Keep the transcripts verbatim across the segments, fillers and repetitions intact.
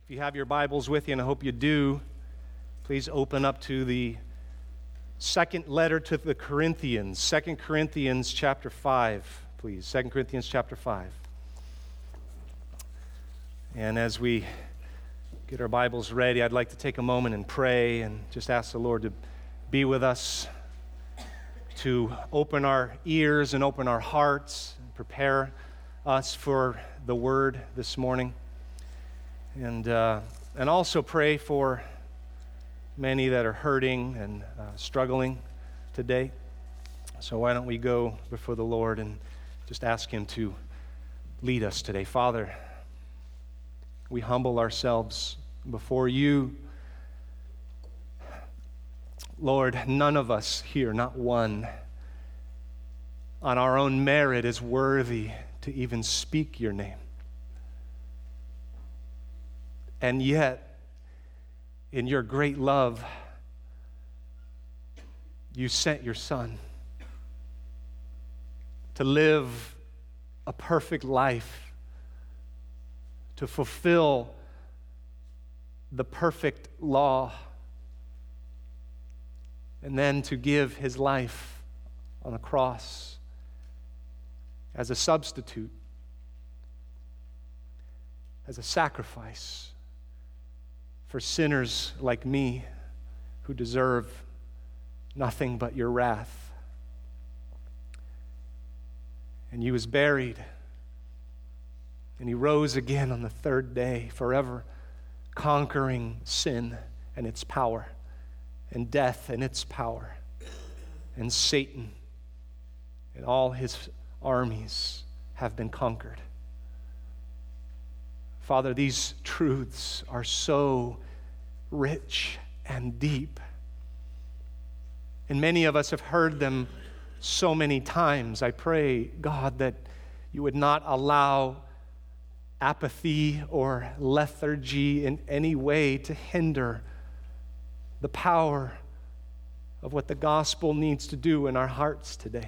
If you have your Bibles with you, and I hope you do, please open up to the second letter to the Corinthians, Second Corinthians chapter five, please. Second Corinthians chapter five. And as we get our Bibles ready, I'd like to take a moment and pray and just ask the Lord to be with us, to open our ears and open our hearts, and prepare us for the Word this morning. And uh, and also pray for many that are hurting and uh, struggling today. So why don't we go before the Lord and just ask Him to lead us today. Father, we humble ourselves before You. Lord, none of us here, not one, on our own merit is worthy to even speak Your name. And yet, in Your great love, You sent Your Son to live a perfect life, to fulfill the perfect law, and then to give His life on a cross as a substitute, as a sacrifice for sinners like me who deserve nothing but Your wrath. And He was buried, and He rose again on the third day, forever conquering sin and its power, and death and its power, and Satan and all his armies have been conquered. Father, these truths are so rich and deep. And many of us have heard them so many times. I pray, God, that You would not allow apathy or lethargy in any way to hinder the power of what the gospel needs to do in our hearts today.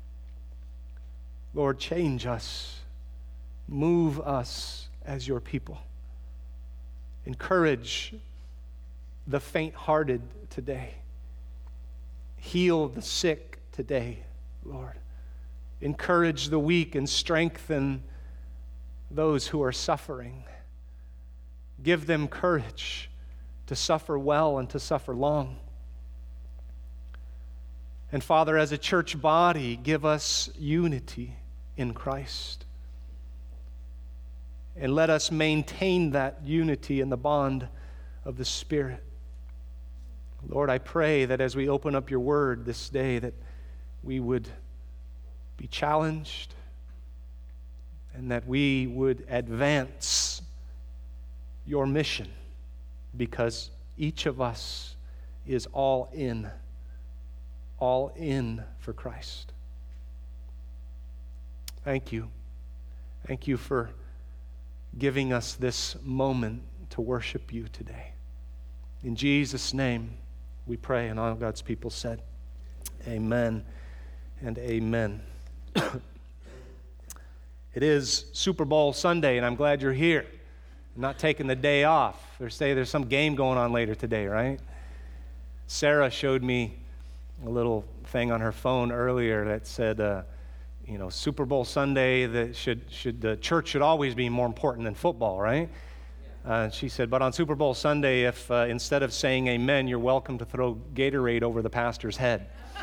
Lord, change us. Move us as Your people. Encourage the faint-hearted today. Heal the sick today, Lord. Encourage the weak and strengthen those who are suffering. Give them courage to suffer well and to suffer long. And Father, as a church body, give us unity in Christ. And let us maintain that unity in the bond of the Spirit. Lord, I pray that as we open up Your Word this day, that we would be challenged and that we would advance Your mission, because each of us is all in, all in for Christ. Thank You. Thank You for giving us this moment to worship You today. In Jesus' name we pray, and all God's people said, amen and amen. It is Super Bowl Sunday, and I'm glad you're here. I'm not taking the day off. They say there's some game going on later today, right? Sarah showed me a little thing on her phone earlier that said, uh, you know, Super Bowl Sunday, that should should the church should always be more important than football, right? Uh, she said, but on Super Bowl Sunday, if uh, instead of saying amen, you're welcome to throw Gatorade over the pastor's head.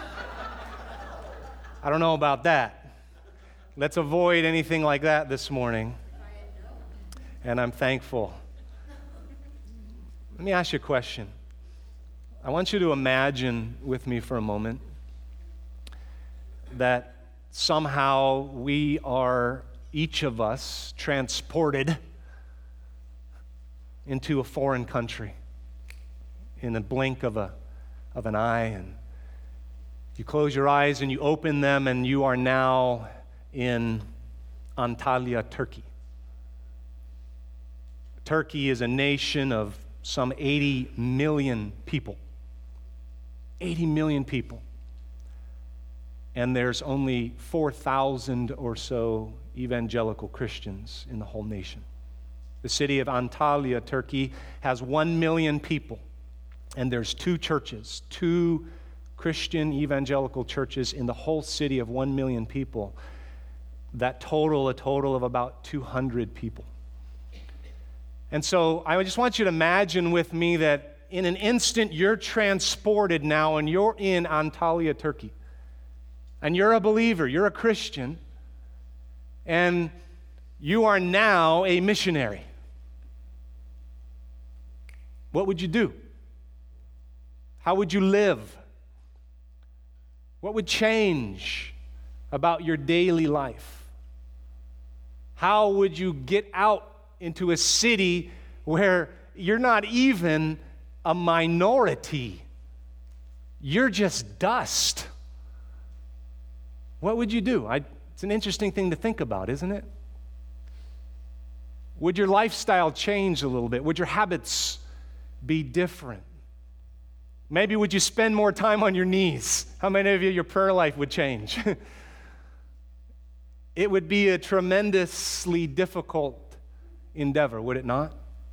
I don't know about that. Let's avoid anything like that this morning. And I'm thankful. Let me ask you a question. I want you to imagine with me for a moment that somehow we are, each of us, transported into a foreign country in the blink of a of an eye, and you close your eyes and you open them, and you are now in Antalya, Turkey. Turkey is a nation of some eighty million people. eighty million people. And there's only four thousand or so evangelical Christians in the whole nation. The city of Antalya, Turkey, has one million people, and there's two churches, two Christian evangelical churches in the whole city of one million people that total a total of about two hundred people. And so I just want you to imagine with me that in an instant you're transported now and you're in Antalya, Turkey. And you're a believer, you're a Christian, and you are now a missionary. What would you do? How would you live? What would change about your daily life? How would you get out into a city where you're not even a minority? You're just dust. What would you do? I, it's an interesting thing to think about, isn't it? Would your lifestyle change a little bit? Would your habits be different? Maybe would you spend more time on your knees? How many of you, your prayer life would change? It would be a tremendously difficult endeavor, would it not?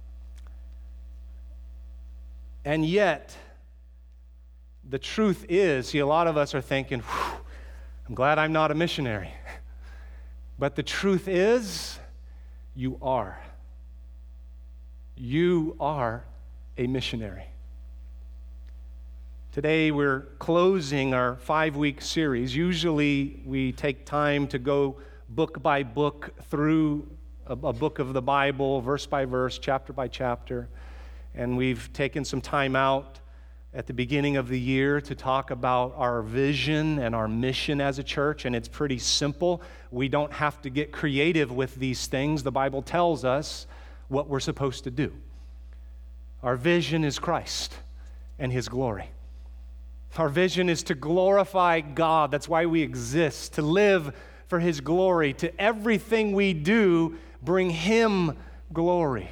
And yet, the truth is, see, a lot of us are thinking, I'm glad I'm not a missionary. But the truth is, you are. You are a missionary. Today we're closing our five-week series. Usually we take time to go book by book through a, a book of the Bible, verse by verse, chapter by chapter. And we've taken some time out at the beginning of the year to talk about our vision and our mission as a church, and it's pretty simple. We don't have to get creative with these things. The Bible tells us what we're supposed to do. Our vision is Christ and His glory. Our vision is to glorify God. That's why we exist, to live for His glory. To everything we do, bring Him glory.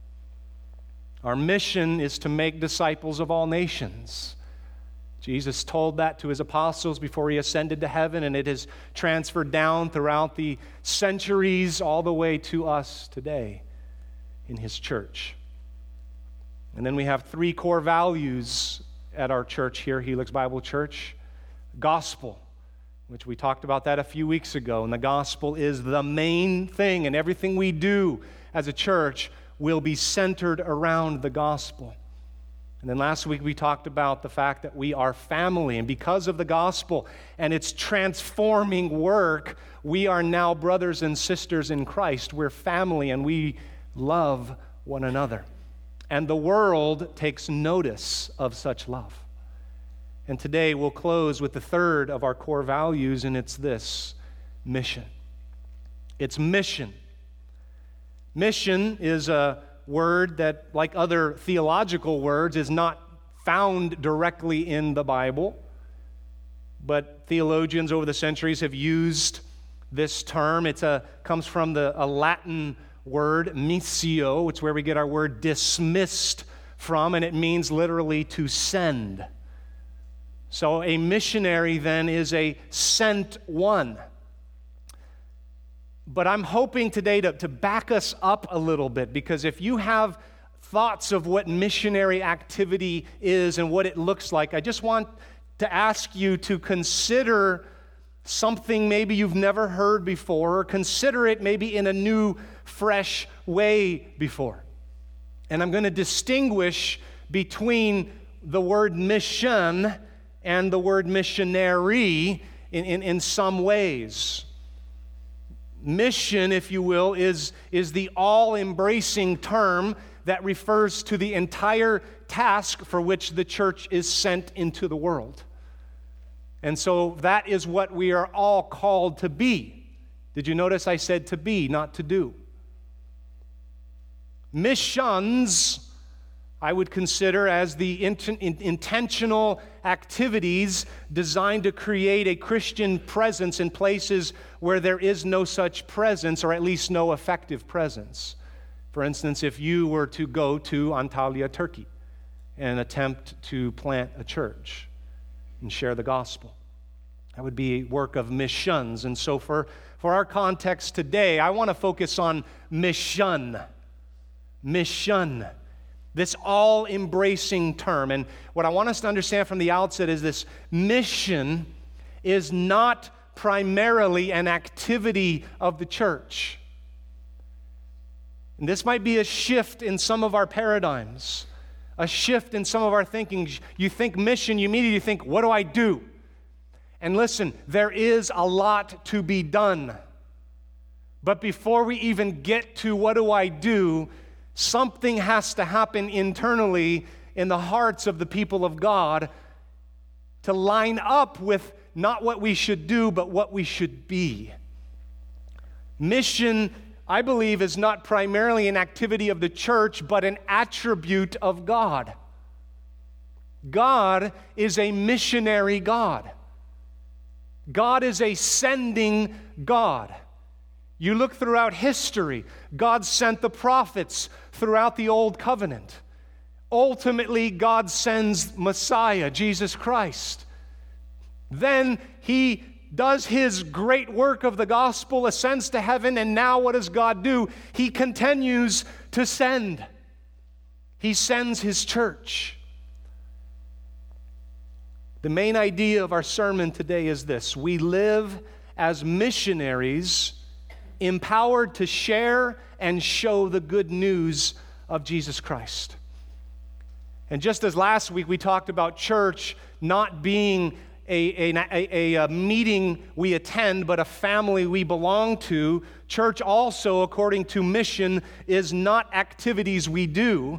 Our mission is to make disciples of all nations. Jesus told that to His apostles before He ascended to heaven, and it has transferred down throughout the centuries all the way to us today in His church. And then we have three core values at our church here, Helix Bible Church. Gospel, which we talked about that a few weeks ago, and the gospel is the main thing, and everything we do as a church will be centered around the gospel. And then last week we talked about the fact that we are family, and because of the gospel and its transforming work, we are now brothers and sisters in Christ. We're family, and we love one another. And the world takes notice of such love. And today we'll close with the third of our core values, and it's this: mission. It's mission. Mission is a word that, like other theological words, is not found directly in the Bible. But theologians over the centuries have used this term. It comes from the, a Latin word, missio. It's where we get our word dismissed from, and it means literally to send. So a missionary then is a sent one. But I'm hoping today to, to back us up a little bit, because if you have thoughts of what missionary activity is and what it looks like, I just want to ask you to consider something maybe you've never heard before, or consider it maybe in a new, fresh way before. And I'm going to distinguish between the word mission and the word missionary in, in, in some ways. Mission, if you will, is, is the all-embracing term that refers to the entire task for which the church is sent into the world. And so that is what we are all called to be. Did you notice I said to be, not to do? Missions, I would consider as the int- intentional activities designed to create a Christian presence in places where there is no such presence, or at least no effective presence. For instance, if you were to go to Antalya, Turkey, and attempt to plant a church and share the gospel, that would be a work of missions. And so for, for our context today, I want to focus on mission. mission. This all-embracing term. And what I want us to understand from the outset is this: mission is not primarily an activity of the church. And this might be a shift in some of our paradigms, a shift in some of our thinking. You think mission, you immediately think, what do I do? And listen, there is a lot to be done. But before we even get to what do I do, something has to happen internally in the hearts of the people of God to line up with not what we should do, but what we should be. Mission, I believe, is not primarily an activity of the church, but an attribute of God. God is a missionary God. God is a sending God. You look throughout history, God sent the prophets throughout the Old Covenant. Ultimately, God sends Messiah, Jesus Christ. Then He does His great work of the gospel, ascends to heaven, and now what does God do? He continues to send. He sends His church. The main idea of our sermon today is this: we live as missionaries, empowered to share and show the good news of Jesus Christ. And just as last week we talked about church not being a, a, a, a meeting we attend, but a family we belong to, church also, according to mission, is not activities we do,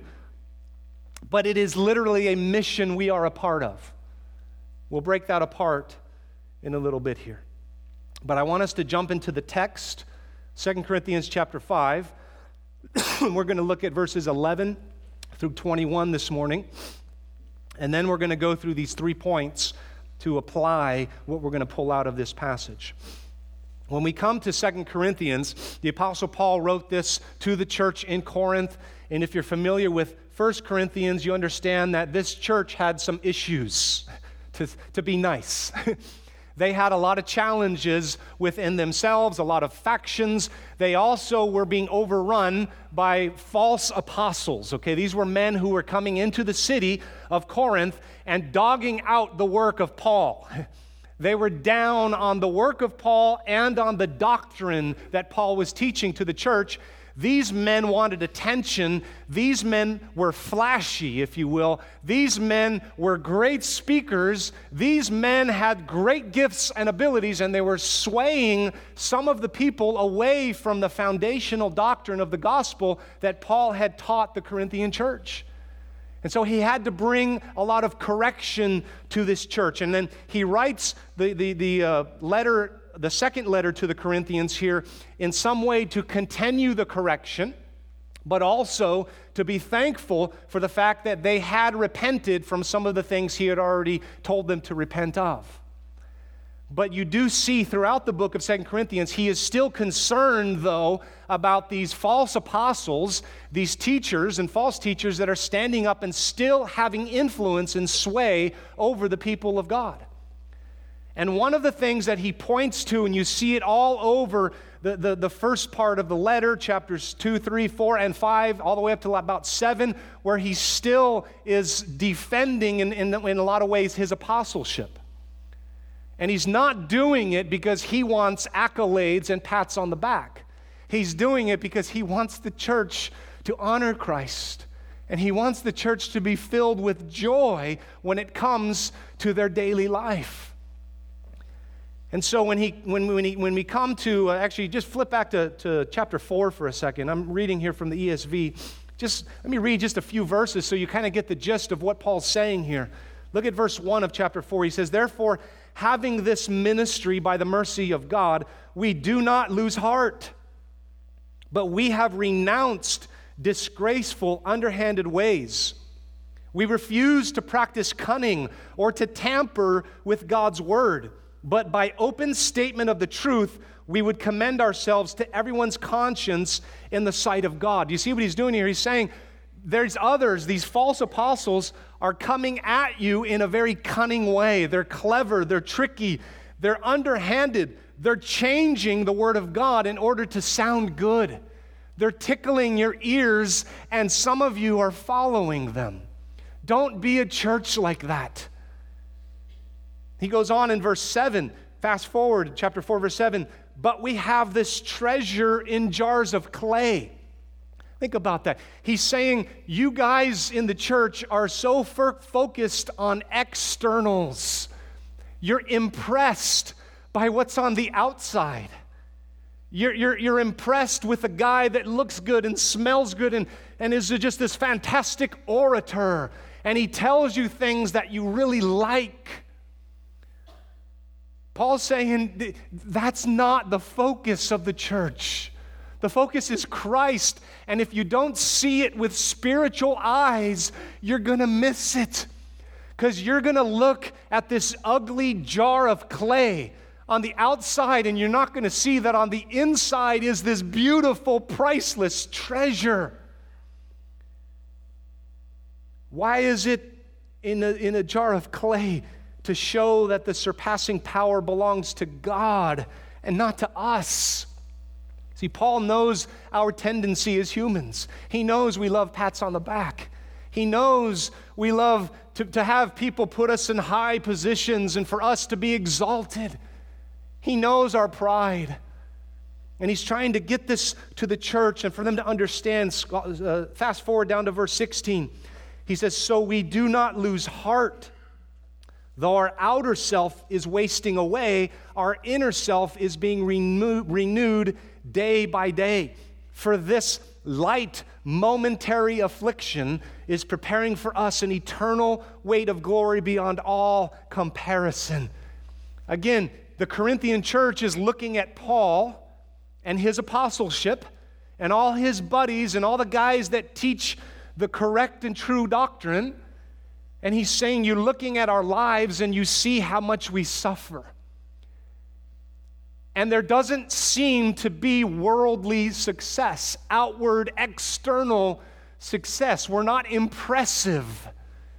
but it is literally a mission we are a part of. We'll break that apart in a little bit here. But I want us to jump into the text, Second Corinthians chapter five. We're going to look at verses eleven through twenty-one this morning. And then we're going to go through these three points to apply what we're going to pull out of this passage. When we come to Second Corinthians, the Apostle Paul wrote this to the church in Corinth. And if you're familiar with First Corinthians, you understand that this church had some issues, to, to be nice. They had a lot of challenges within themselves, a lot of factions. They also were being overrun by false apostles, okay? These were men who were coming into the city of Corinth and dogging out the work of Paul. They were down on the work of Paul and on the doctrine that Paul was teaching to the church. These men wanted attention. These men were flashy, if you will. These men were great speakers. These men had great gifts and abilities, and they were swaying some of the people away from the foundational doctrine of the gospel that Paul had taught the Corinthian church. And so he had to bring a lot of correction to this church. And then he writes the, the, the uh, letter the second letter to the Corinthians here in some way to continue the correction, but also to be thankful for the fact that they had repented from some of the things he had already told them to repent of. But you do see throughout the book of Second Corinthians, he is still concerned, though, about these false apostles, these teachers and false teachers that are standing up and still having influence and sway over the people of God. And one of the things that he points to, and you see it all over the, the, the first part of the letter, chapters two, three, four, and five, all the way up to about seven, where he still is defending in, in, in a lot of ways his apostleship. And he's not doing it because he wants accolades and pats on the back. He's doing it because he wants the church to honor Christ. And he wants the church to be filled with joy when it comes to their daily life. And so when he, when, when, he, when we come to, uh, actually just flip back to, to chapter four for a second. I'm reading here from the E S V. Just let me read just a few verses so you kind of get the gist of what Paul's saying here. Look at verse one of chapter four. He says, "Therefore, having this ministry by the mercy of God, we do not lose heart, but we have renounced disgraceful, underhanded ways. We refuse to practice cunning or to tamper with God's word. But by open statement of the truth, we would commend ourselves to everyone's conscience in the sight of God." Do you see what he's doing here? He's saying there's others, these false apostles are coming at you in a very cunning way. They're clever, they're tricky, they're underhanded. They're changing the word of God in order to sound good. They're tickling your ears, and some of you are following them. Don't be a church like that. He goes on in verse seven, fast forward, chapter four, verse seven, but we have this treasure in jars of clay. Think about that. He's saying, you guys in the church are so f- focused on externals. You're impressed by what's on the outside. You're, you're, you're impressed with a guy that looks good and smells good and, and is just this fantastic orator. And he tells you things that you really like. Paul's saying that's not the focus of the church. The focus is Christ. And if you don't see it with spiritual eyes, you're going to miss it. Because you're going to look at this ugly jar of clay on the outside, and you're not going to see that on the inside is this beautiful, priceless treasure. Why is it in a, in a jar of clay? To show that the surpassing power belongs to God and not to us. See, Paul knows our tendency as humans. He knows we love pats on the back. He knows we love to, to have people put us in high positions and for us to be exalted. He knows our pride. And he's trying to get this to the church and for them to understand. Uh, fast forward down to verse sixteen. He says, so we do not lose heart. Though our outer self is wasting away, our inner self is being renew- renewed day by day. For this light, momentary affliction is preparing for us an eternal weight of glory beyond all comparison. Again, the Corinthian church is looking at Paul and his apostleship and all his buddies and all the guys that teach the correct and true doctrine. And he's saying, you're looking at our lives and you see how much we suffer. And there doesn't seem to be worldly success, outward, external success. We're not impressive.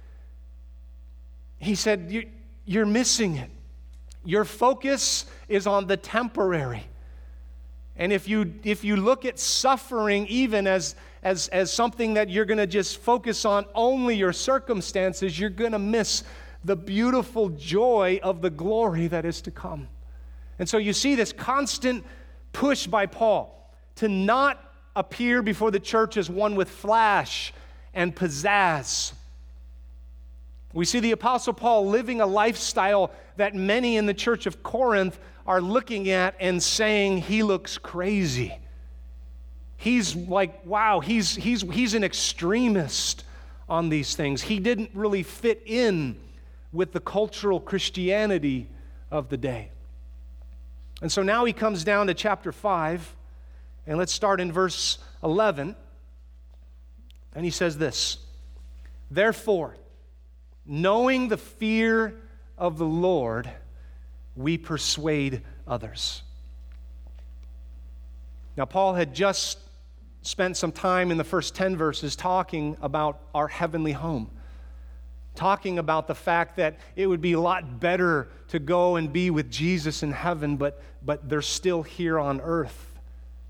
He said, you, you're missing it. Your focus is on the temporary. And if you if you look at suffering even as As, as something that you're going to just focus on only your circumstances, you're going to miss the beautiful joy of the glory that is to come. And so you see this constant push by Paul to not appear before the church as one with flash and pizzazz. We see the Apostle Paul living a lifestyle that many in the church of Corinth are looking at and saying, he looks crazy. He's like, wow, he's, he's, he's an extremist on these things. He didn't really fit in with the cultural Christianity of the day. And so now he comes down to chapter five, and let's start in verse eleven. And he says this, therefore, knowing the fear of the Lord, we persuade others. Now, Paul had just spent some time in the first ten verses talking about our heavenly home, talking about the fact that it would be a lot better to go and be with Jesus in heaven, but, but they're still here on earth.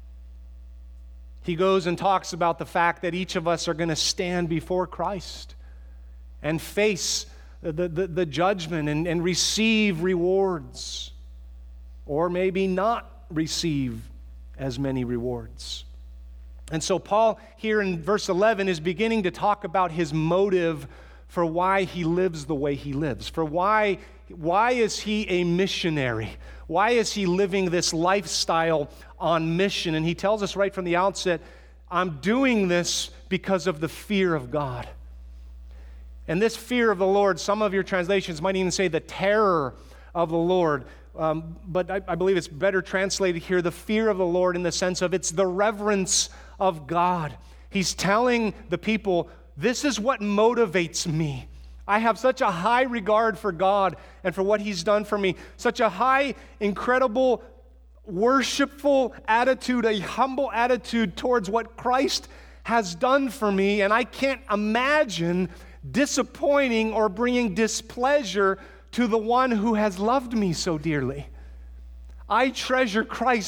He goes and talks about the fact that each of us are going to stand before Christ and face the, the, the judgment and, and receive rewards, or maybe not receive as many rewards. And so Paul here in verse eleven is beginning to talk about his motive for why he lives the way he lives, for why, why is he a missionary? Why is he living this lifestyle on mission? And he tells us right from the outset, I'm doing this because of the fear of God. And this fear of the Lord, some of your translations might even say the terror of the Lord. Um, but I, I believe it's better translated here, the fear of the Lord, in the sense of it's the reverence of God. He's telling the people, this is what motivates me. I have such a high regard for God and for what He's done for me, such a high, incredible, worshipful attitude, a humble attitude towards what Christ has done for me, and I can't imagine disappointing or bringing displeasure to the one who has loved me so dearly. I treasure Christ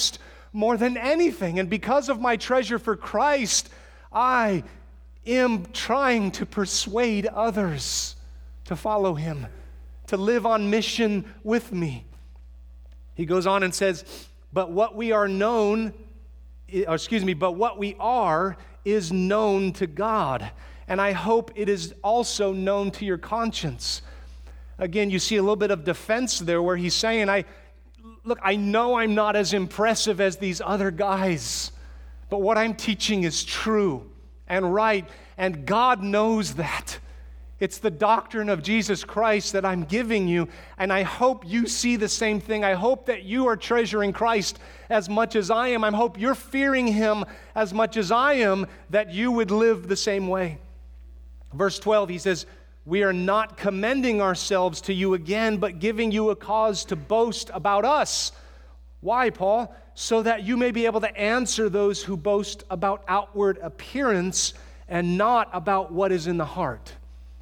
more than anything. And because of my treasure for Christ, I am trying to persuade others to follow him, to live on mission with me. He goes on and says, but what we are known, or excuse me, but what we are is known to God. And I hope it is also known to your conscience. Again, you see a little bit of defense there where he's saying, I look, I know I'm not as impressive as these other guys, but what I'm teaching is true and right, and God knows that. It's the doctrine of Jesus Christ that I'm giving you, and I hope you see the same thing. I hope that you are treasuring Christ as much as I am. I hope you're fearing him as much as I am, that you would live the same way. Verse twelve, he says, we are not commending ourselves to you again, but giving you a cause to boast about us. Why, Paul? So that you may be able to answer those who boast about outward appearance and not about what is in the heart.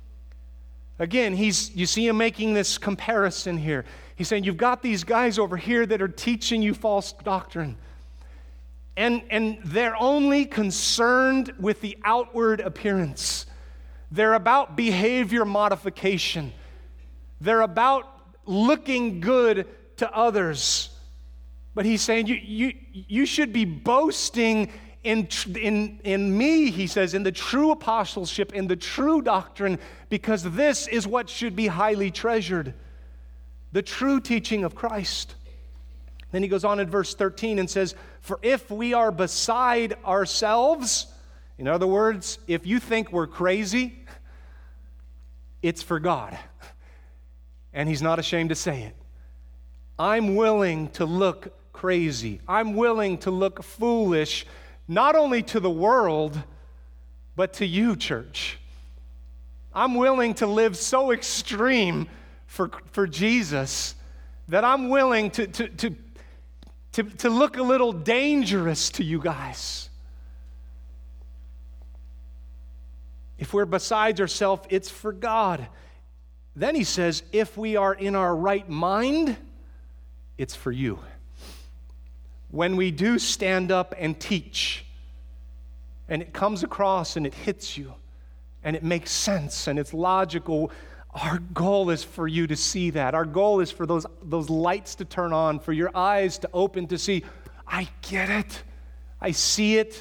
Again, he's you see him making this comparison here. He's saying, you've got these guys over here that are teaching you false doctrine. And, and they're only concerned with the outward appearance. They're about behavior modification. They're about looking good to others. But he's saying, you, you, you should be boasting in, in, in me, he says, in the true apostleship, in the true doctrine, because this is what should be highly treasured, the true teaching of Christ. Then he goes on in verse thirteen and says, for if we are beside ourselves, in other words, if you think we're crazy, it's for God. And he's not ashamed to say it. I'm willing to look crazy. I'm willing to look foolish, not only to the world, but to you, church. I'm willing to live so extreme for, for Jesus that I'm willing to, to, to, to, to look a little dangerous to you guys. If we're beside ourselves, it's for God. Then he says, if we are in our right mind, it's for you. When we do stand up and teach, and it comes across and it hits you, and it makes sense and it's logical, our goal is for you to see that. Our goal is for those, those lights to turn on, for your eyes to open to see, I get it. I see it.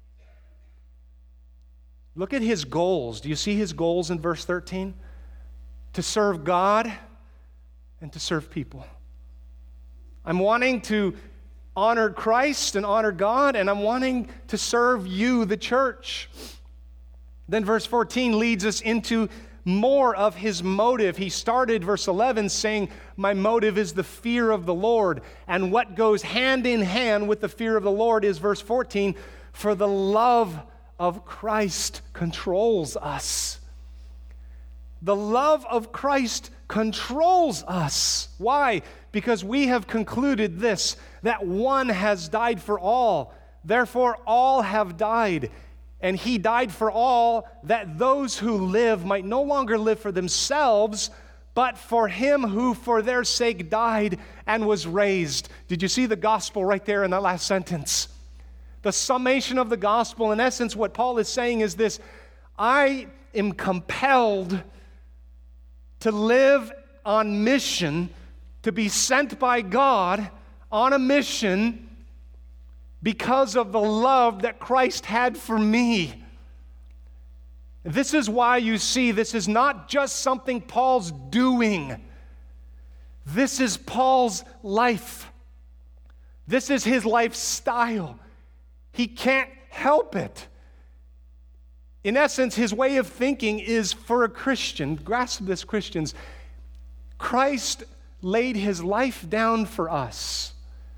Look at his goals. Do you see his goals in verse thirteen? To serve God and to serve people. I'm wanting to honor Christ and honor God, and I'm wanting to serve you, the church. Then verse fourteen leads us into more of his motive. He started verse eleven saying, my motive is the fear of the Lord. And what goes hand in hand with the fear of the Lord is verse fourteen, for the love of Christ controls us. The love of Christ controls us. Why? Because we have concluded this, that one has died for all. Therefore, all have died. And he died for all, that those who live might no longer live for themselves, but for him who for their sake died and was raised. Did you see the gospel right there in that last sentence? The summation of the gospel, in essence, what Paul is saying is this: I am compelled to live on mission, to be sent by God on a mission because of the love that Christ had for me. This is why you see this is not just something Paul's doing. This is Paul's life. This is his lifestyle. He can't help it. In essence, his way of thinking is for a Christian, grasp this, Christians, Christ laid his life down for us.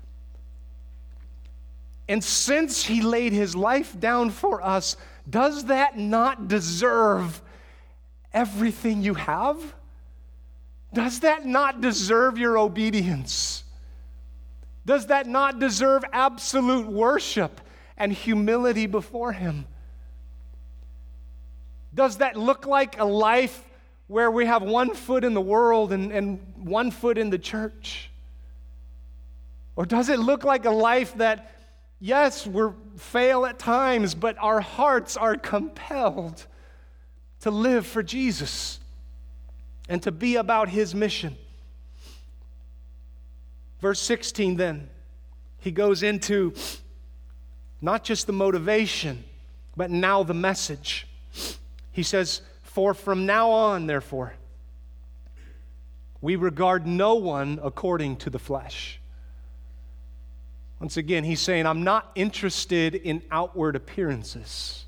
And since he laid his life down for us, does that not deserve everything you have? Does that not deserve your obedience? Does that not deserve absolute worship and humility before him? Does that look like a life where we have one foot in the world and, and one foot in the church? Or does it look like a life that, yes, we fail at times, but our hearts are compelled to live for Jesus and to be about His mission? Verse sixteen then, he goes into not just the motivation, but now the message. He says, "For from now on, therefore, we regard no one according to the flesh." Once again, he's saying, I'm not interested in outward appearances.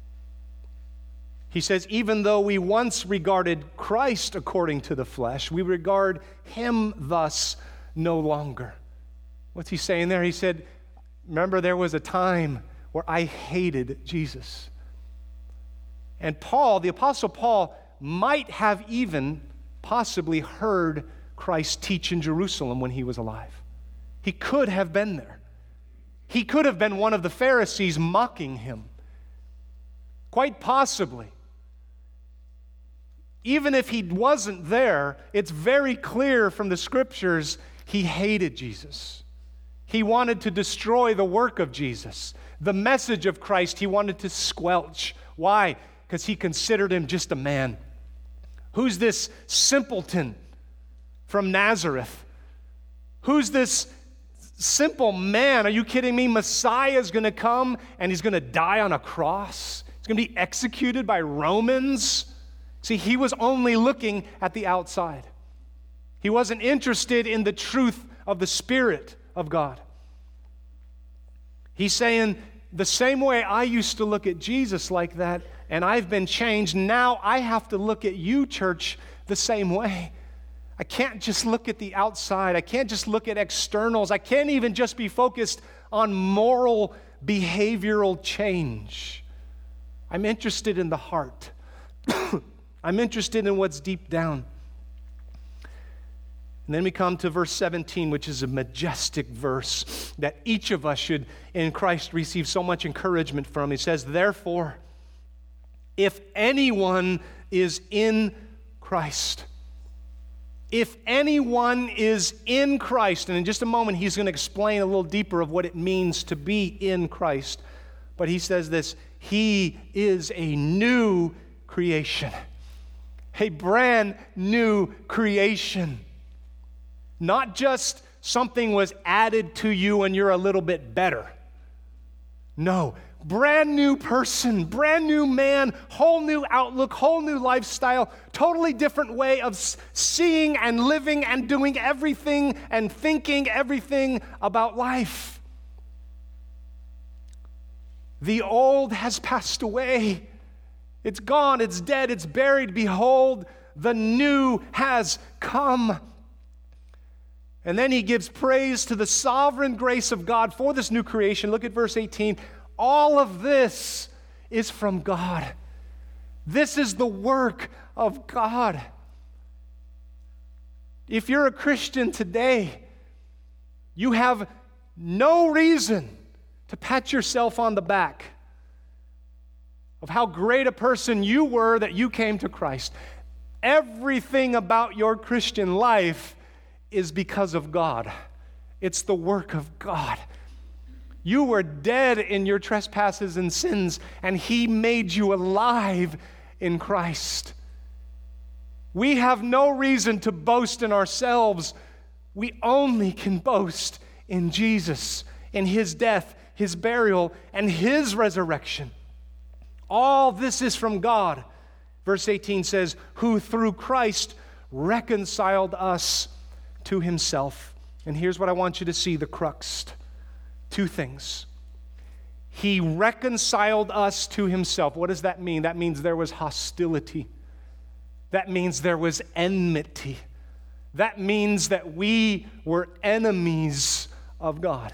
He says, even though we once regarded Christ according to the flesh, we regard Him thus no longer. What's he saying there? He said, remember, there was a time where I hated Jesus. And Paul, the Apostle Paul, might have even possibly heard Christ teach in Jerusalem when he was alive. He could have been there. He could have been one of the Pharisees mocking him. Quite possibly. Even if he wasn't there, it's very clear from the Scriptures he hated Jesus. He wanted to destroy the work of Jesus. The message of Christ he wanted to squelch. Why? Because he considered him just a man. Who's this simpleton from Nazareth? Who's this simple man? Are you kidding me? Messiah is going to come and he's going to die on a cross. He's going to be executed by Romans. See, he was only looking at the outside. He wasn't interested in the truth of the Spirit of God. He's saying, the same way I used to look at Jesus like that, and I've been changed, now I have to look at you, church, the same way. I can't just look at the outside. I can't just look at externals. I can't even just be focused on moral, behavioral change. I'm interested in the heart. I'm interested in what's deep down. And then we come to verse seventeen, which is a majestic verse that each of us should, in Christ, receive so much encouragement from. He says, therefore, if anyone is in Christ, if anyone is in Christ, and in just a moment he's going to explain a little deeper of what it means to be in Christ, but he says this, he is a new creation, a brand new creation. Not just something was added to you and you're a little bit better. No, brand new person, brand new man, whole new outlook, whole new lifestyle, totally different way of seeing and living and doing everything and thinking everything about life. The old has passed away. It's gone, it's dead, it's buried. Behold, the new has come. And then he gives praise to the sovereign grace of God for this new creation. Look at verse eighteen. All of this is from God. This is the work of God. If you're a Christian today, you have no reason to pat yourself on the back of how great a person you were that you came to Christ. Everything about your Christian life is because of God. It's the work of God. You were dead in your trespasses and sins, and He made you alive in Christ. We have no reason to boast in ourselves. We only can boast in Jesus, in His death, His burial, and His resurrection. All this is from God. Verse eighteen says, who through Christ reconciled us to Himself. And here's what I want you to see, the crux. Two things. He reconciled us to Himself. What does that mean? That means there was hostility. That means there was enmity. That means that we were enemies of God.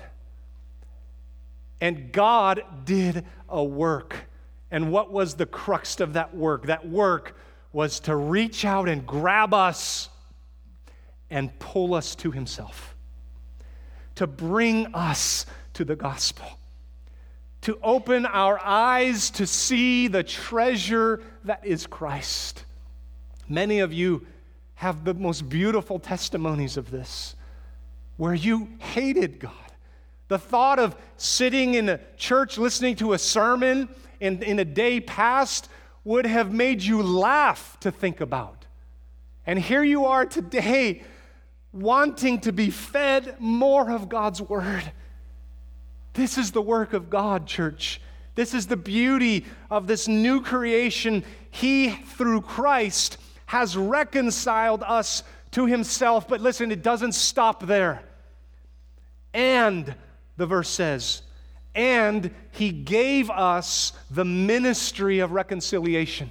And God did a work. And what was the crux of that work? That work was to reach out and grab us and pull us to Himself, to bring us to the gospel, to open our eyes to see the treasure that is Christ. Many of you have the most beautiful testimonies of this. where you hated God. The thought of sitting in a church listening to a sermon in, in a day past would have made you laugh to think about. And here you are today wanting to be fed more of God's word. This is the work of God, church. This is the beauty of this new creation. He, through Christ, has reconciled us to himself. But listen, it doesn't stop there. And, the verse says, and he gave us the ministry of reconciliation.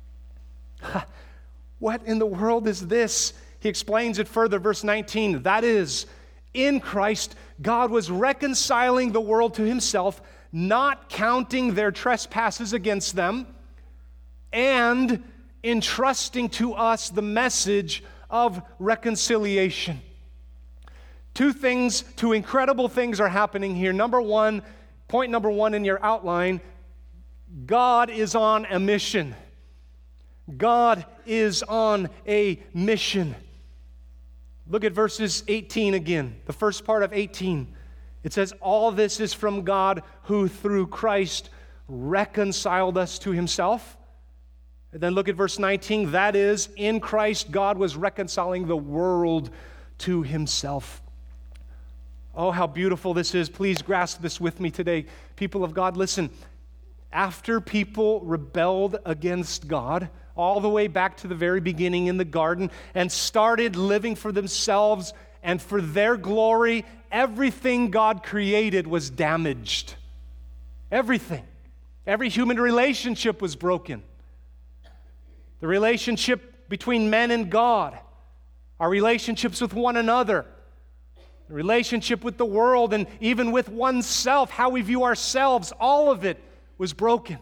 What in the world is this? He explains it further, verse nineteen. That is, in Christ, God was reconciling the world to himself, not counting their trespasses against them, and entrusting to us the message of reconciliation. Two things, two incredible things are happening here. Number one, point number one in your outline, God is on a mission. God is on a mission. Look at verses eighteen again, the first part of eighteen. It says, all this is from God who through Christ reconciled us to himself. And then look at verse nineteen. That is, in Christ, God was reconciling the world to himself. Oh, how beautiful this is. Please grasp this with me today. People of God, listen. After people rebelled against God, all the way back to the very beginning in the garden, and started living for themselves and for their glory, everything God created was damaged. Everything. Every human relationship was broken. The relationship between men and God, our relationships with one another, the relationship with the world, and even with oneself, how we view ourselves, all of it was broken.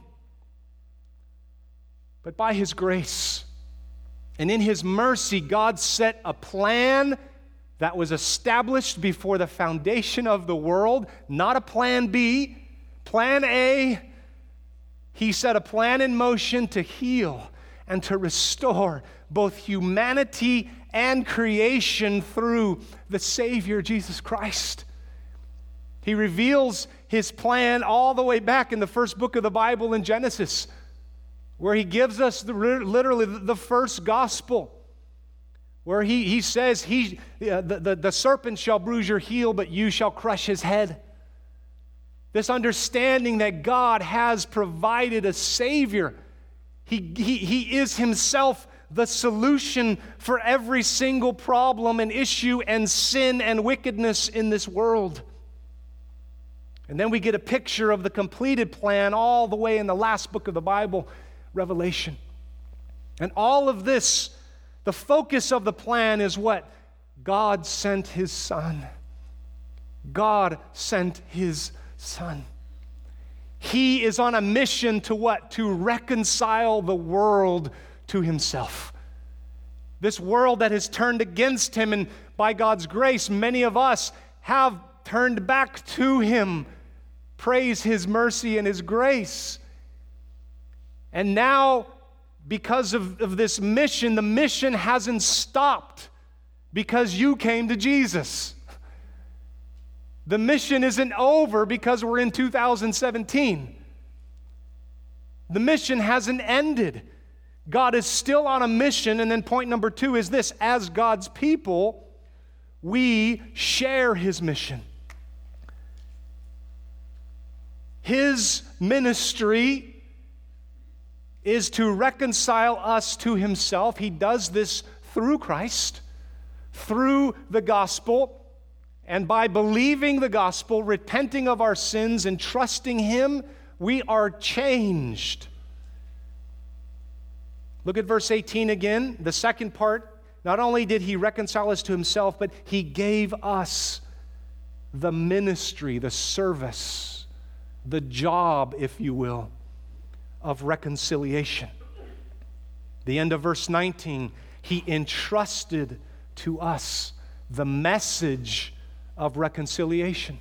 But by his grace and in his mercy, God set a plan that was established before the foundation of the world, not a plan B, plan A. He set a plan in motion to heal and to restore both humanity and creation through the Savior, Jesus Christ. He reveals his plan all the way back in the first book of the Bible in Genesis, where he gives us the, literally the first gospel, where he, he says, he, uh, the, the, the serpent shall bruise your heel, but you shall crush his head. This understanding that God has provided a Savior. He, he, he is himself the solution for every single problem and issue and sin and wickedness in this world. And then we get a picture of the completed plan all the way in the last book of the Bible, Revelation. And all of this, the focus of the plan is what? God sent his Son. God sent his Son. He is on a mission to what? To reconcile the world to himself. This world that has turned against him, and by God's grace, many of us have turned back to him. Praise his mercy and his grace. And now, because of, of this mission, the mission hasn't stopped because you came to Jesus. The mission isn't over because we're in two thousand seventeen. The mission hasn't ended. God is still on a mission. And then point number two is this: as God's people, we share his mission. His ministry is to reconcile us to himself. He does this through Christ, through the gospel, and by believing the gospel, repenting of our sins, and trusting him, we are changed. Look at verse eighteen again, the second part. Not only did he reconcile us to himself, but he gave us the ministry, the service, the job, if you will, of reconciliation. The end of verse nineteen, he entrusted to us the message of reconciliation.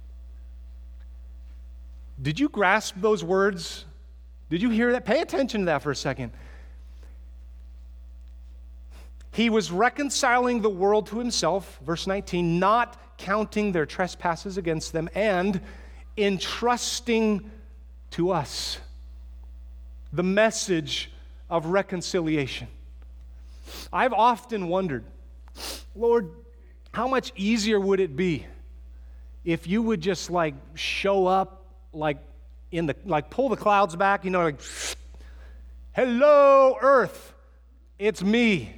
Did you grasp those words? Did you hear that? Pay attention to that for a second. He was reconciling the world to himself, verse nineteen, not counting their trespasses against them, and entrusting to us the message of reconciliation. I've often wondered, Lord, how much easier would it be if you would just like show up like in the, like pull the clouds back, you know, like, hello, earth, it's me.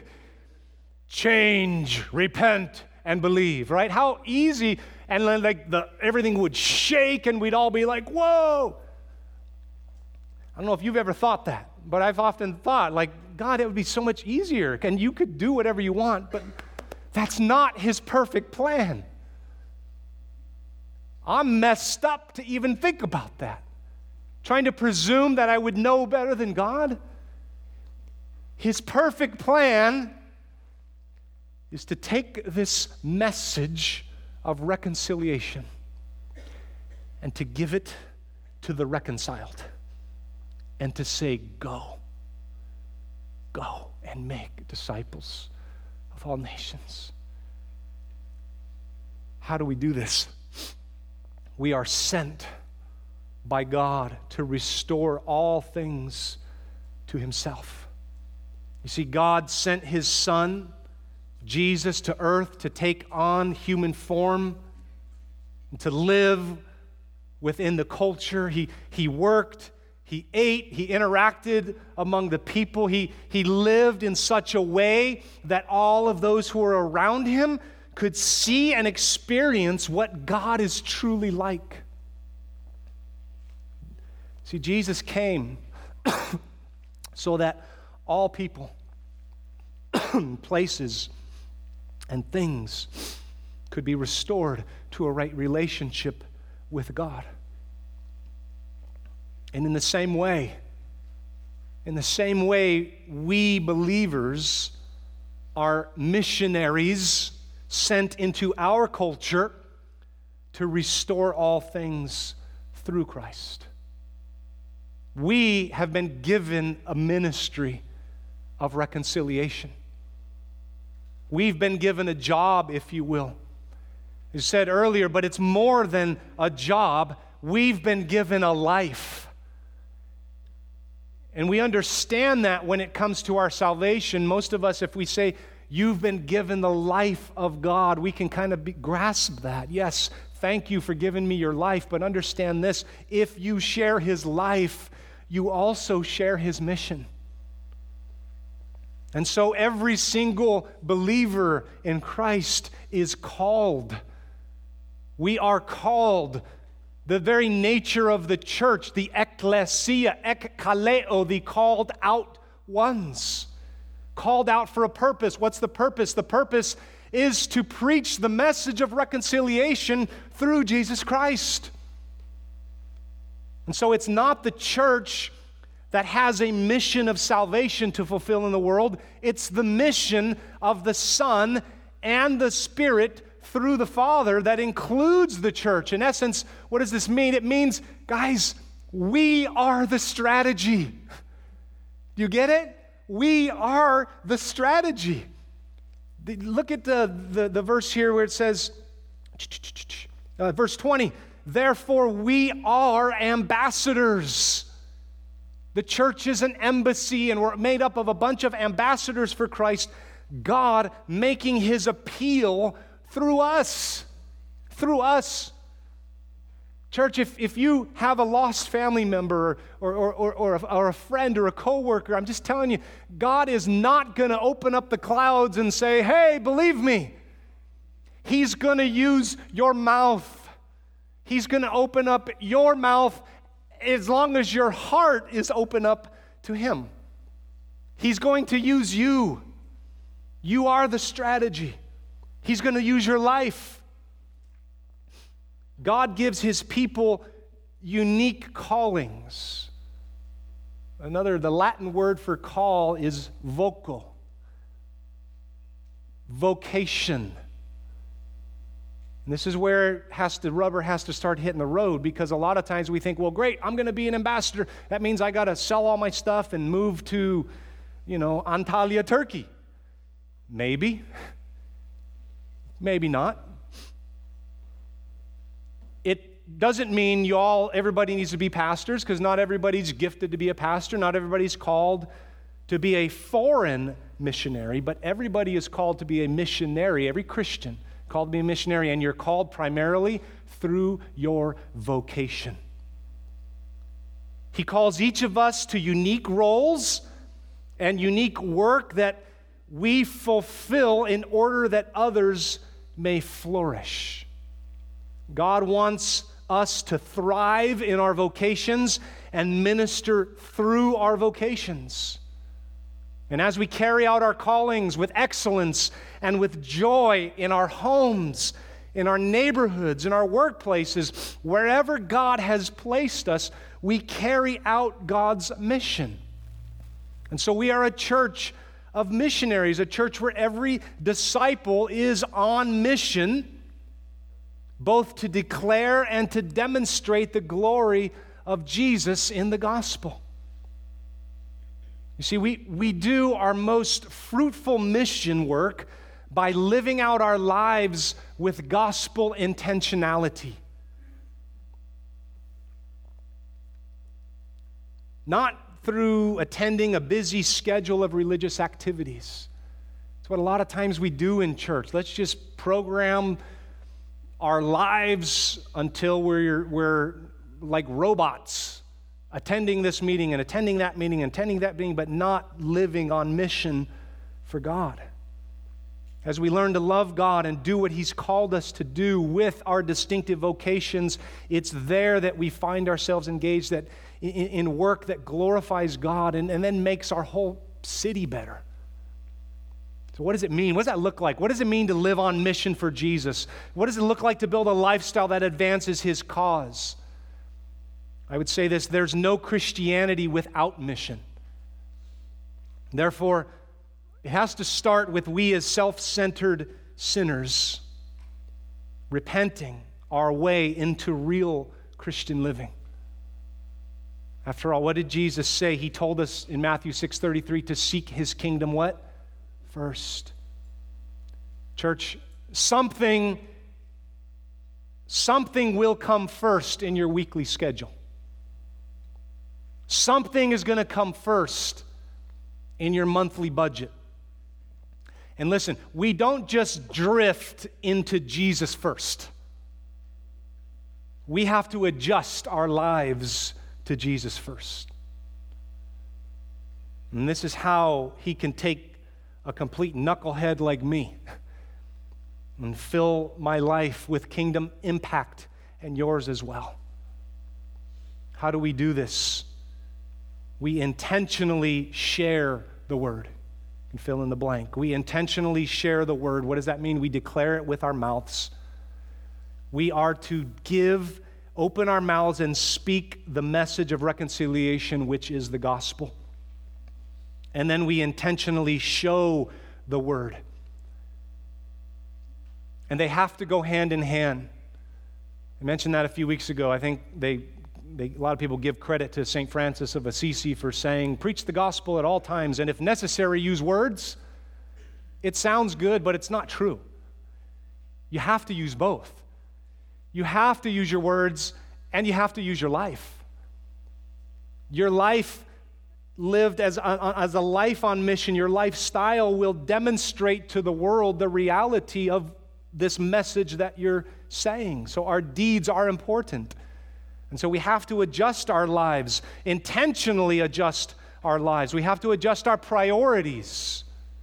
Change, repent, and believe, right? How easy, and then like the everything would shake and we'd all be like, whoa. I don't know if you've ever thought that, but I've often thought, like, God, it would be so much easier, and you could do whatever you want, but that's not his perfect plan. I'm messed up to even think about that. Trying to presume that I would know better than God. His perfect plan is to take this message of reconciliation and to give it to the reconciled and to say, go, go and make disciples of all nations. How do we do this? We are sent by God to restore all things to himself. You see, God sent his Son, Jesus, to earth to take on human form and to live within the culture. He, he worked, he ate, he interacted among the people. He, he lived in such a way that all of those who were around him could see and experience what God is truly like. See, Jesus came so that all people, places, and things could be restored to a right relationship with God. And in the same way, in the same way, we believers are missionaries sent into our culture to restore all things through Christ. We have been given a ministry of reconciliation. We've been given a job, if you will. You said earlier, but it's more than a job. We've been given a life. And we understand that when it comes to our salvation. Most of us, if we say, you've been given the life of God, we can kind of be, grasp that. Yes, thank you for giving me your life, but understand this, if you share his life, you also share his mission. And so every single believer in Christ is called. We are called. The very nature of the church, the ecclesia, ekkaleo, the called out ones. Called out for a purpose. What's the purpose? The purpose is to preach the message of reconciliation through Jesus Christ. And so it's not the church that has a mission of salvation to fulfill in the world. It's the mission of the Son and the Spirit through the Father that includes the church. In essence, what does this mean? It means, guys, we are the strategy. Do you get it? We are the strategy. Look at the, the, the verse here where it says, uh, verse twenty, therefore we are ambassadors. The church is an embassy, and we're made up of a bunch of ambassadors for Christ, God making his appeal through us. Through us. Church, if, if you have a lost family member or, or, or, or, a, or a friend or a coworker, I'm just telling you, God is not going to open up the clouds and say, hey, believe me. He's going to use your mouth. He's going to open up your mouth as long as your heart is open up to him. He's going to use you. You are the strategy. He's going to use your life. God gives his people unique callings. Another, the Latin word for call is vocal. Vocation. And this is where it has to, rubber has to start hitting the road, because a lot of times we think, well, great, I'm going to be an ambassador. That means I got to sell all my stuff and move to, you know, Antalya, Turkey. Maybe. Maybe not. It doesn't mean you all, everybody needs to be pastors, because not everybody's gifted to be a pastor. Not everybody's called to be a foreign missionary, but everybody is called to be a missionary. Every Christian called to be a missionary, and you're called primarily through your vocation. He calls each of us to unique roles and unique work that we fulfill in order that others may flourish. God wants us to thrive in our vocations and minister through our vocations. And as we carry out our callings with excellence and with joy in our homes, in our neighborhoods, in our workplaces, wherever God has placed us, we carry out God's mission. And so we are a church of missionaries, a church where every disciple is on mission, both to declare and to demonstrate the glory of Jesus in the gospel. You see, we, we do our most fruitful mission work by living out our lives with gospel intentionality. Not through attending a busy schedule of religious activities. It's what a lot of times we do in church. Let's just program our lives until we're, we're like robots, attending this meeting and attending that meeting and attending that meeting, but not living on mission for God. As we learn to love God and do what He's called us to do with our distinctive vocations, it's there that we find ourselves engaged that in, in work that glorifies God and, and then makes our whole city better. So what does it mean? What does that look like? What does it mean to live on mission for Jesus? What does it look like to build a lifestyle that advances His cause? I would say this: there's no Christianity without mission. Therefore, it has to start with we as self-centered sinners repenting our way into real Christian living. After all, what did Jesus say? He told us in Matthew six thirty-three to seek His kingdom what? First. Church, something, something will come first in your weekly schedule. Something is going to come first in your monthly budget. And listen, we don't just drift into Jesus first. We have to adjust our lives to Jesus first. And this is how He can take a complete knucklehead like me and fill my life with kingdom impact and yours as well. How do we do this? We intentionally share the Word. You can fill in the blank. We intentionally share the Word. What does that mean? We declare it with our mouths. We are to give, open our mouths and speak the message of reconciliation, which is the gospel. And then we intentionally show the Word. And they have to go hand in hand. I mentioned that a few weeks ago. I think they, they a lot of people give credit to Saint Francis of Assisi for saying, preach the gospel at all times, and if necessary, use words. It sounds good, but it's not true. You have to use both. You have to use your words, and you have to use your life. Your life lived as a, as a life on mission, your lifestyle will demonstrate to the world the reality of this message that you're saying. So our deeds are important. And so we have to adjust our lives, intentionally adjust our lives. We have to adjust our priorities,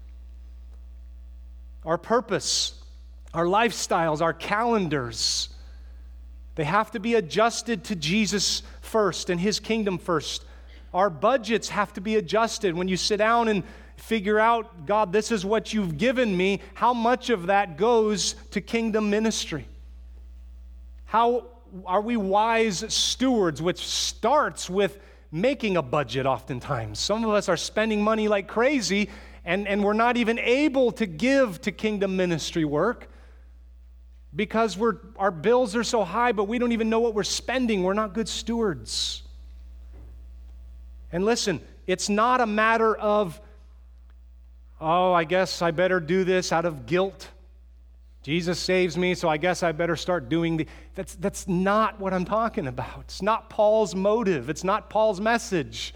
our purpose, our lifestyles, our calendars. They have to be adjusted to Jesus first and His kingdom first. Our budgets have to be adjusted. When you sit down and figure out, God, this is what you've given me, how much of that goes to kingdom ministry? How are we wise stewards, which starts with making a budget oftentimes. Some of us are spending money like crazy, and, and we're not even able to give to kingdom ministry work because we're, our bills are so high, but we don't even know what we're spending. We're not good stewards. And listen, it's not a matter of oh, I guess I better do this out of guilt. Jesus saves me, so I guess I better start doing the... That's, that's not what I'm talking about. It's not Paul's motive. It's not Paul's message.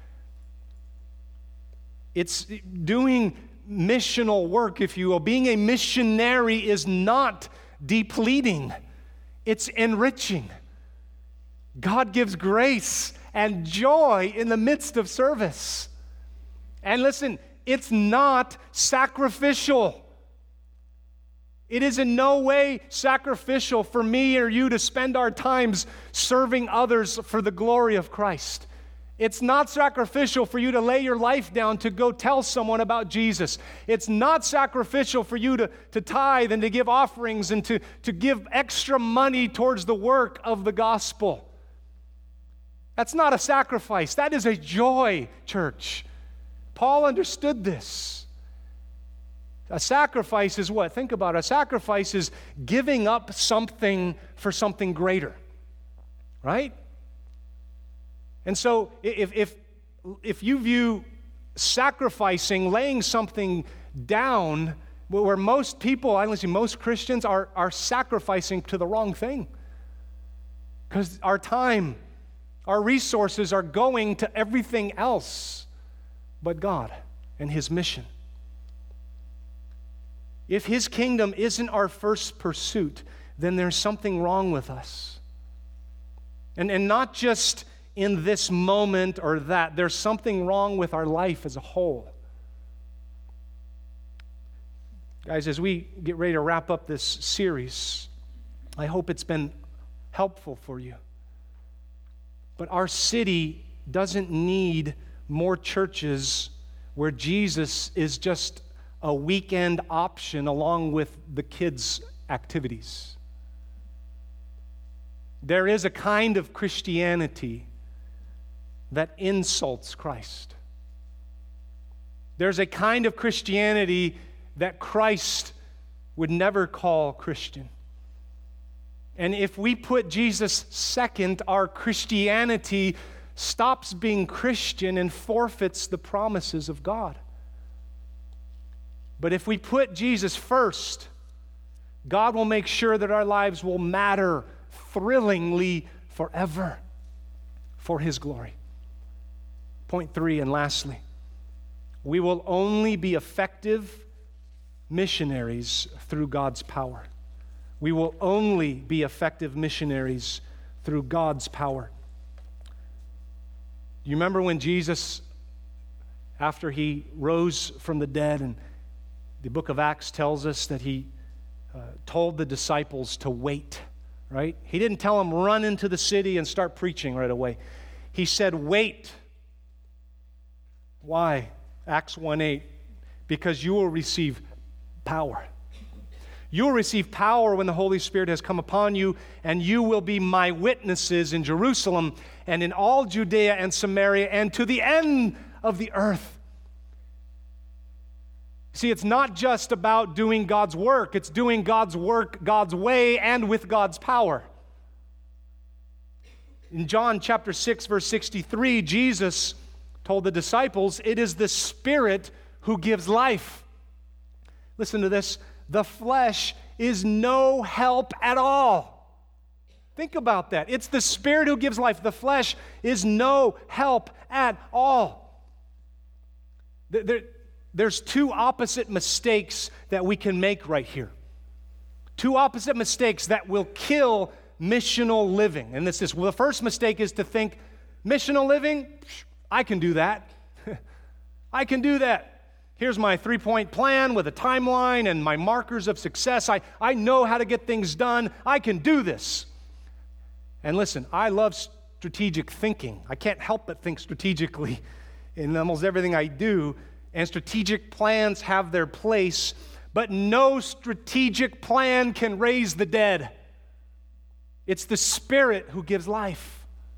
It's doing missional work, if you will. Being a missionary is not depleting. It's enriching. God gives grace and joy in the midst of service. And listen, it's not sacrificial. It is in no way sacrificial for me or you to spend our times serving others for the glory of Christ. It's not sacrificial for you to lay your life down to go tell someone about Jesus. It's not sacrificial for you to, to tithe and to give offerings and to, to give extra money towards the work of the gospel. That's not a sacrifice. That is a joy, church. Paul understood this. A sacrifice is what? Think about it. A sacrifice is giving up something for something greater, right? And so if, if, if you view sacrificing, laying something down, where most people, I see most Christians are, are sacrificing to the wrong thing. Because our time, our resources are going to everything else but God and His mission. If His kingdom isn't our first pursuit, then there's something wrong with us. And, and not just in this moment or that. There's something wrong with our life as a whole. Guys, as we get ready to wrap up this series, I hope it's been helpful for you. But our city doesn't need more churches where Jesus is just a weekend option along with the kids' activities. There is a kind of Christianity that insults Christ. There's a kind of Christianity that Christ would never call Christian. And if we put Jesus second, our Christianity stops being Christian and forfeits the promises of God. But if we put Jesus first, God will make sure that our lives will matter thrillingly forever for His glory. Point three, and lastly, we will only be effective missionaries through God's power. We will only be effective missionaries through God's power. Do you remember when Jesus, after He rose from the dead, and the book of Acts tells us that He uh, told the disciples to wait, right? He didn't tell them run into the city and start preaching right away. He said wait. Why? Acts one eight, because you will receive power. You will receive power when the Holy Spirit has come upon you, and you will be my witnesses in Jerusalem and in all Judea and Samaria and to the end of the earth. See, it's not just about doing God's work. It's doing God's work God's way and with God's power. In John chapter six, verse sixty-three, Jesus told the disciples, it is the Spirit who gives life. Listen to this. The flesh is no help at all. Think about that. It's the Spirit who gives life. The flesh is no help at all. There, there's two opposite mistakes that we can make right here. Two opposite mistakes that will kill missional living. And this is, well, the first mistake is to think, missional living, I can do that. I can do that. Here's my three-point plan with a timeline and my markers of success. I, I know how to get things done. I can do this. And listen, I love strategic thinking. I can't help but think strategically in almost everything I do. And strategic plans have their place, but no strategic plan can raise the dead. It's the Spirit who gives life.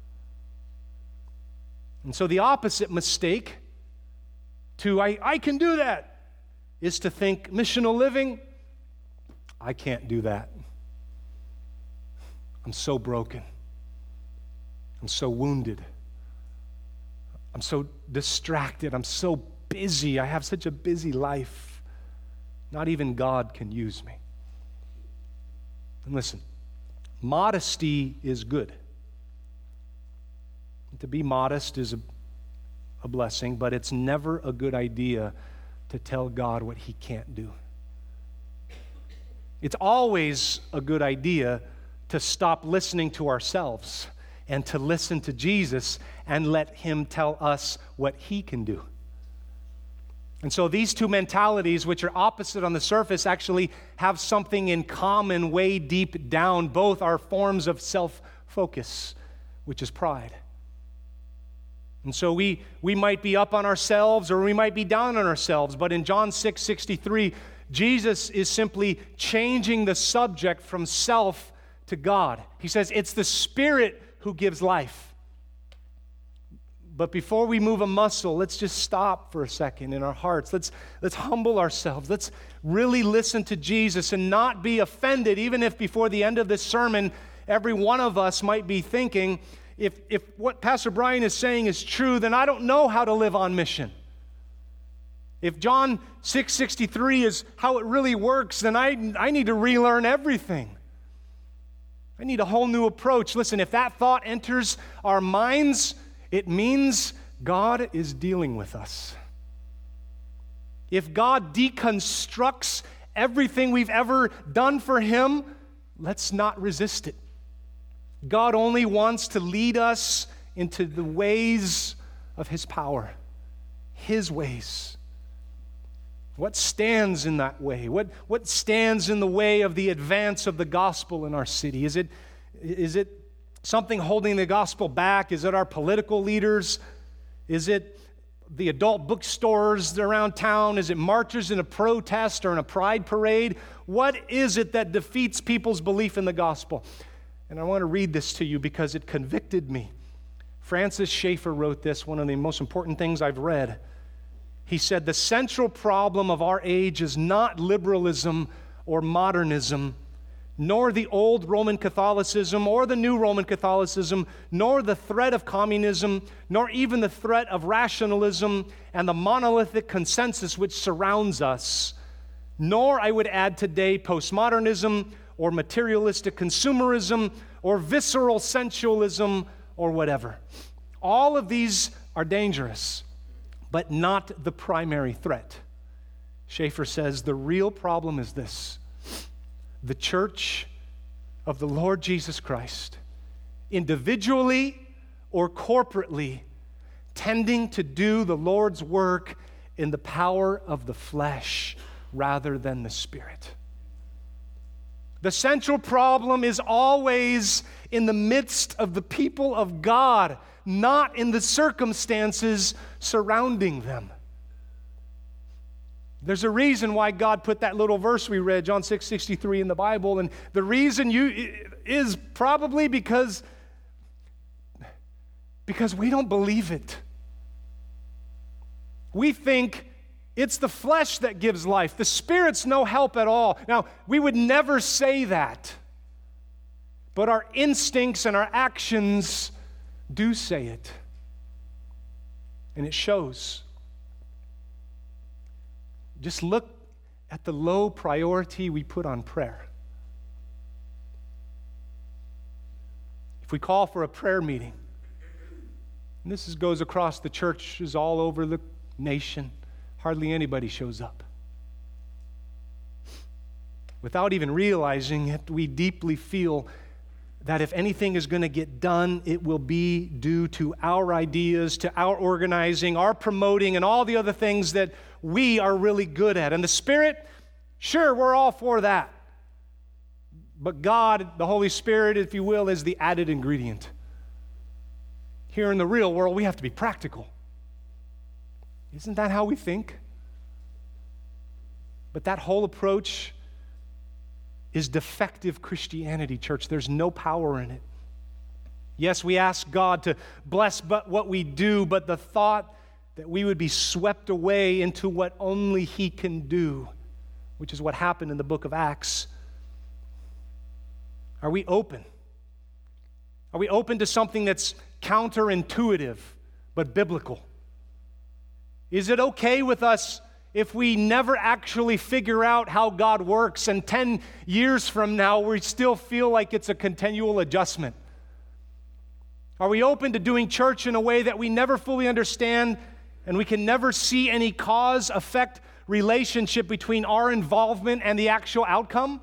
And so the opposite mistake to I, I can do that is to think missional living, I can't do that. I'm so broken. I'm so wounded. I'm so distracted. I'm so busy. I have such a busy life. Not even God can use me. And listen, modesty is good. To be modest is a, a blessing, but it's never a good idea to tell God what he can't do. It's always a good idea to stop listening to ourselves and to listen to Jesus and let him tell us what he can do. And so these two mentalities, which are opposite on the surface, actually have something in common way deep down. Both are forms of self-focus, which is pride. And so we, we might be up on ourselves or we might be down on ourselves, but in John six sixty-three, Jesus is simply changing the subject from self to God. He says, it's the Spirit who gives life. But before we move a muscle, let's just stop for a second in our hearts. Let's, let's humble ourselves. Let's really listen to Jesus and not be offended, even if before the end of this sermon, every one of us might be thinking, if, if what Pastor Brian is saying is true, then I don't know how to live on mission. If John six sixty-three is how it really works, then I, I need to relearn everything. I need a whole new approach. Listen, if that thought enters our minds, it means God is dealing with us. If God deconstructs everything we've ever done for him, let's not resist it. God only wants to lead us into the ways of his power, his ways. What stands in that way? What, what stands in the way of the advance of the gospel in our city? Is it, is it something holding the gospel back? Is it our political leaders? Is it the adult bookstores around town? Is it marchers in a protest or in a pride parade? What is it that defeats people's belief in the gospel? And I want to read this to you because it convicted me. Francis Schaeffer wrote this, one of the most important things I've read. He said, the central problem of our age is not liberalism or modernism, nor the old Roman Catholicism or the new Roman Catholicism, nor the threat of communism, nor even the threat of rationalism and the monolithic consensus which surrounds us, nor, I would add today, postmodernism or materialistic consumerism or visceral sensualism or whatever. All of these are dangerous, but not the primary threat. Schaeffer says the real problem is this: the church of the Lord Jesus Christ, individually or corporately, tending to do the Lord's work in the power of the flesh rather than the Spirit. The central problem is always in the midst of the people of God, not in the circumstances surrounding them. There's a reason why God put that little verse we read, John six sixty-three, in the Bible, and the reason you is probably because, because we don't believe it. We think it's the flesh that gives life. The Spirit's no help at all. Now, we would never say that, but our instincts and our actions do say it, and it shows. Just look at the low priority we put on prayer. If we call for a prayer meeting, and this is, goes across the churches all over the nation, hardly anybody shows up. Without even realizing it, we deeply feel that if anything is going to get done, it will be due to our ideas, to our organizing, our promoting, and all the other things that we are really good at. And the Spirit, sure, we're all for that. But God, the Holy Spirit, if you will, is the added ingredient. Here in the real world, we have to be practical. Isn't that how we think? But that whole approach is defective Christianity, church. There's no power in it. Yes, we ask God to bless but what we do, but the thought that we would be swept away into what only He can do, which is what happened in the book of Acts. Are we open? Are we open to something that's counterintuitive but biblical? Is it okay with us if we never actually figure out how God works and ten years from now we still feel like it's a continual adjustment? Are we open to doing church in a way that we never fully understand and we can never see any cause-effect relationship between our involvement and the actual outcome?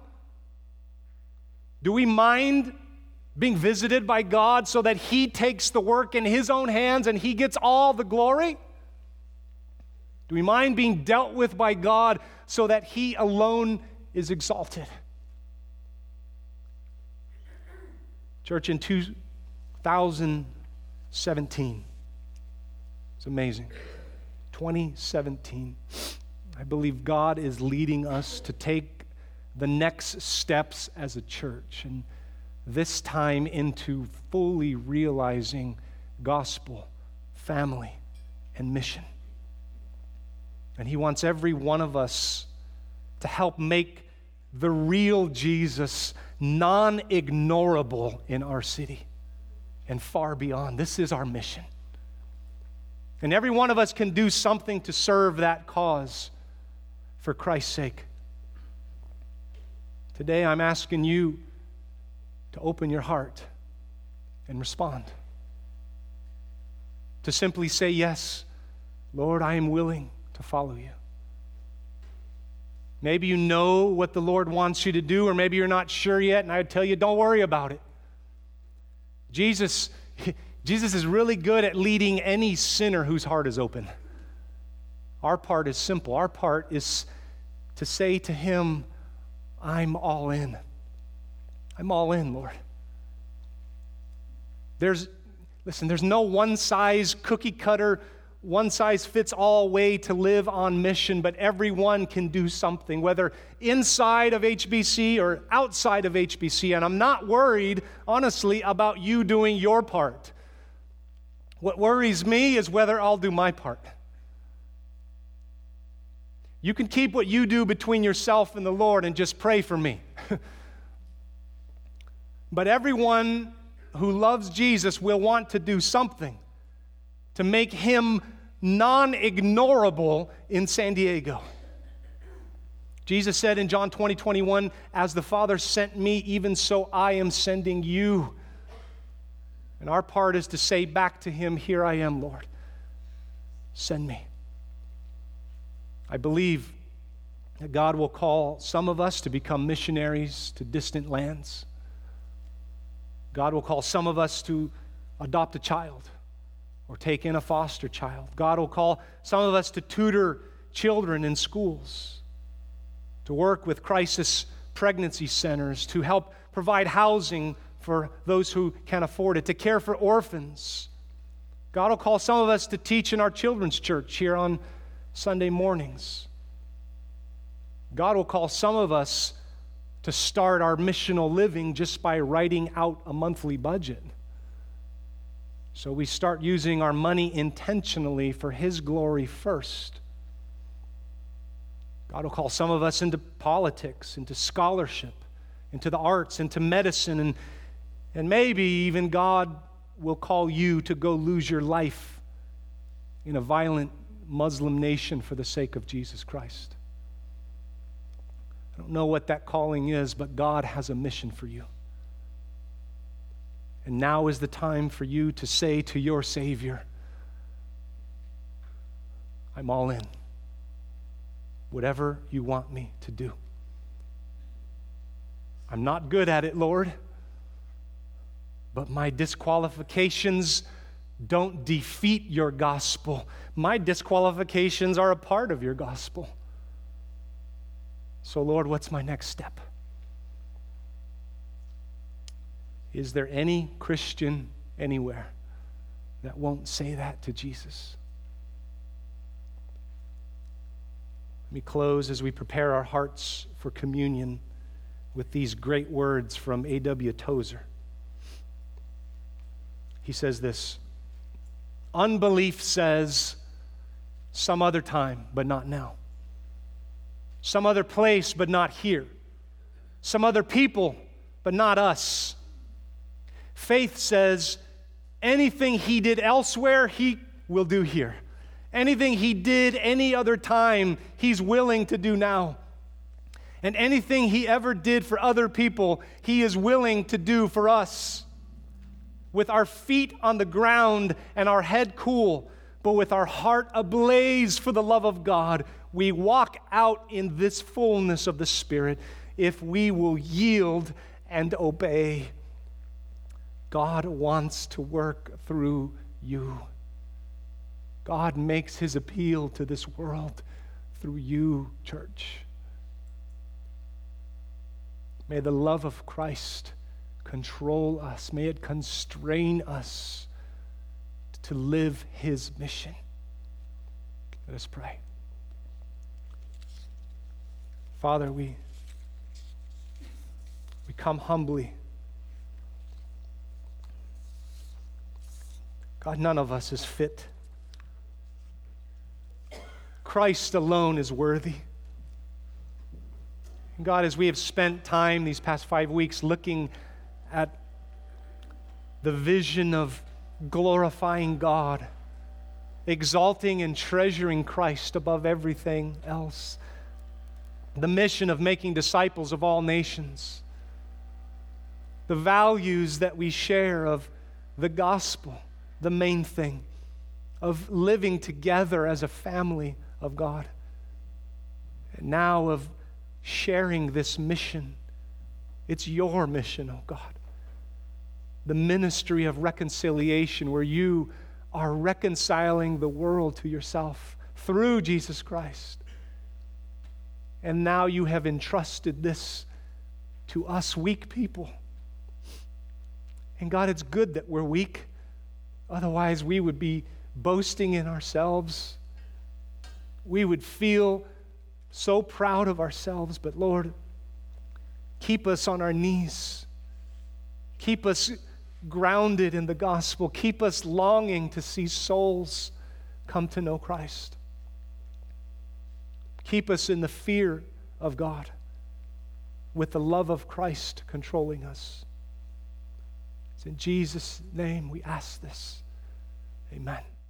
Do we mind being visited by God so that He takes the work in His own hands and He gets all the glory? Do we mind being dealt with by God so that He alone is exalted? Church, in two thousand seventeen, it's amazing, twenty seventeen, I believe God is leading us to take the next steps as a church, and this time into fully realizing gospel, family, and mission. And He wants every one of us to help make the real Jesus non-ignorable in our city and far beyond. This is our mission. And every one of us can do something to serve that cause for Christ's sake. Today, I'm asking you to open your heart and respond. To simply say, yes, Lord, I am willing to follow you. Maybe you know what the Lord wants you to do, or maybe you're not sure yet, and I would tell you, don't worry about it. Jesus, Jesus is really good at leading any sinner whose heart is open. Our part is simple. Our part is to say to Him, I'm all in. I'm all in, Lord. There's, listen, there's no one-size cookie-cutter, one-size-fits-all way to live on mission, but everyone can do something, whether inside of H B C or outside of H B C. And I'm not worried, honestly, about you doing your part. What worries me is whether I'll do my part. You can keep what you do between yourself and the Lord and just pray for me. But everyone who loves Jesus will want to do something to make Him non-ignorable in San Diego. Jesus said in John twenty, twenty-one, as the Father sent me, even so I am sending you. And our part is to say back to Him, here I am, Lord. Send me. I believe that God will call some of us to become missionaries to distant lands. God will call some of us to adopt a child or take in a foster child. God will call some of us to tutor children in schools, to work with crisis pregnancy centers, to help provide housing for those who can afford it, to care for orphans. God will call some of us to teach in our children's church here on Sunday mornings. God will call some of us to start our missional living just by writing out a monthly budget. So we start using our money intentionally for His glory first. God will call some of us into politics, into scholarship, into the arts, into medicine, and, and maybe even God will call you to go lose your life in a violent Muslim nation for the sake of Jesus Christ. I don't know what that calling is, but God has a mission for you. And now is the time for you to say to your Savior, I'm all in. Whatever you want me to do. I'm not good at it, Lord, but my disqualifications don't defeat your gospel. My disqualifications are a part of your gospel. So, Lord, what's my next step? Is there any Christian anywhere that won't say that to Jesus? Let me close as we prepare our hearts for communion with these great words from A W Tozer. He says this, unbelief says, some other time, but not now. Some other place, but not here. Some other people, but not us. Faith says, anything He did elsewhere, He will do here. Anything he did any other time, he's willing to do now. And anything he ever did for other people, he is willing to do for us. With our feet on the ground and our head cool, but with our heart ablaze for the love of God, we walk out in this fullness of the Spirit if we will yield and obey. God wants to work through you. God makes his appeal to this world through you, church. May the love of Christ control us. May it constrain us to live his mission. Let us pray. Father, we, we come humbly. God, none of us is fit. Christ alone is worthy. And God, as we have spent time these past five weeks looking at the vision of glorifying God, exalting and treasuring Christ above everything else, the mission of making disciples of all nations, the values that we share of the gospel, the main thing, of living together as a family of God, and now of sharing this mission. It's your mission, oh God. The ministry of reconciliation, where you are reconciling the world to yourself through Jesus Christ. And now you have entrusted this to us weak people. And God, it's good that we're weak. Otherwise, we would be boasting in ourselves. We would feel so proud of ourselves. But Lord, keep us on our knees. Keep us grounded in the gospel. Keep us longing to see souls come to know Christ. Keep us in the fear of God, with the love of Christ controlling us. It's in Jesus' name we ask this. Amen.